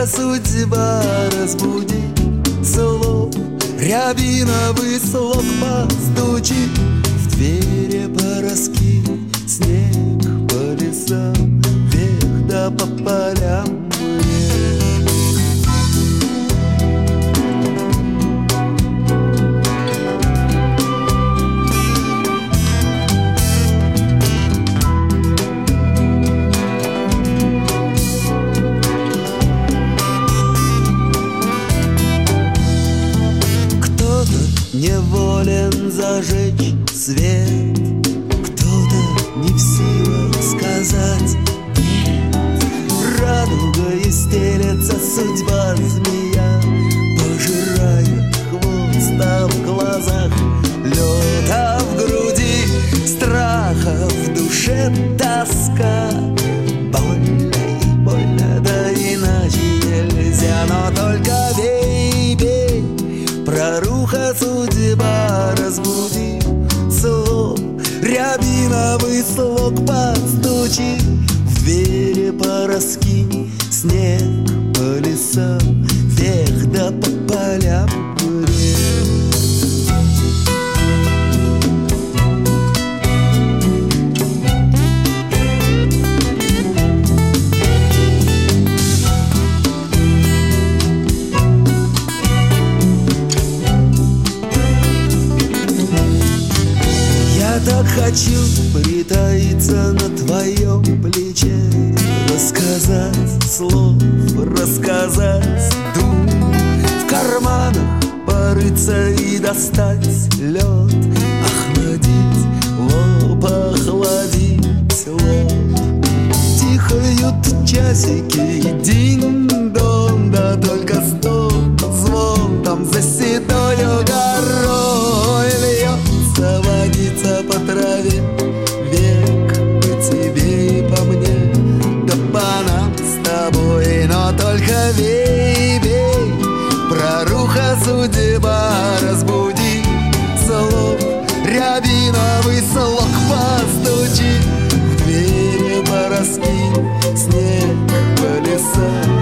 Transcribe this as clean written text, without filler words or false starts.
судьба разбуди, слов рябиновый слог постучи, в двери пораскинь снег по лесам, вверх да по полям мне. Неволен зажечь свет, кто-то не в силах сказать нет. Радугой стелется судьба змея, пожирает хвост, а в глазах лед, а в груди страха, в душе тоска. Больно и больно, да иначе нельзя, но только бей, бей, проруха судьба разбуди, слов рябиновый слог постучи, в двери пораскинь снег по лесам, вверх да по полям мне. Так хочу притаиться на твоем плече, рассказать слов, рассказать дум, в карманах порыться и достать лед, охладить лоб, охладить лоб. Тихают часики, динь-дон, да только стон, звон там за седою горой льется, водится по траве, век по тебе и по мне, да по нам с тобой, но только бей, бей, проруха судьба разбуди, слов рябиновый слог постучи, в двери пораскинь снег по лесам.